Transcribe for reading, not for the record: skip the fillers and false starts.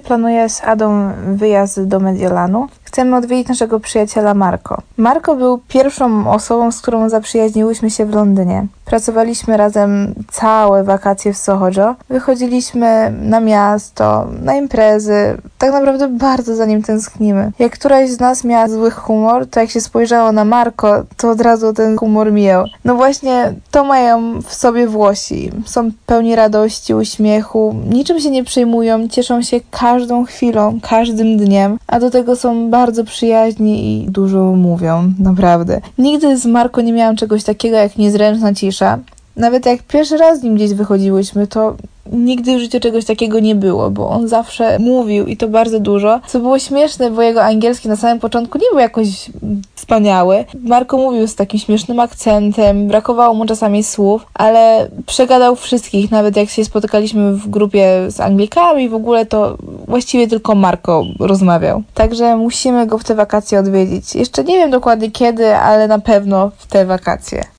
Planuję z Adą wyjazd do Mediolanu. Chcemy odwiedzić naszego przyjaciela Marco. Marco był pierwszą osobą, z którą zaprzyjaźniłyśmy się w Londynie. Pracowaliśmy razem całe wakacje w Soho. Wychodziliśmy na miasto, na imprezy. Tak naprawdę bardzo za nim tęsknimy. Jak któraś z nas miała zły humor, to jak się spojrzało na Marco, to od razu ten humor mijał. No właśnie, to mają w sobie Włosi. Są pełni radości, uśmiechu, niczym się nie przejmują, cieszą się każdą chwilą, każdym dniem, a do tego są bardzo przyjaźni i dużo mówią, naprawdę. Nigdy z Marco nie miałam czegoś takiego jak niezręczna cisza. Nawet jak pierwszy raz z nim gdzieś wychodziłyśmy, to nigdy w życiu czegoś takiego nie było, bo on zawsze mówił i to bardzo dużo, co było śmieszne, bo jego angielski na samym początku nie był jakoś wspaniały. Marco mówił z takim śmiesznym akcentem, brakowało mu czasami słów, ale przegadał wszystkich, nawet jak się spotykaliśmy w grupie z Anglikami, w ogóle to właściwie tylko Marco rozmawiał. Także musimy go w te wakacje odwiedzić. Jeszcze nie wiem dokładnie kiedy, ale na pewno w te wakacje.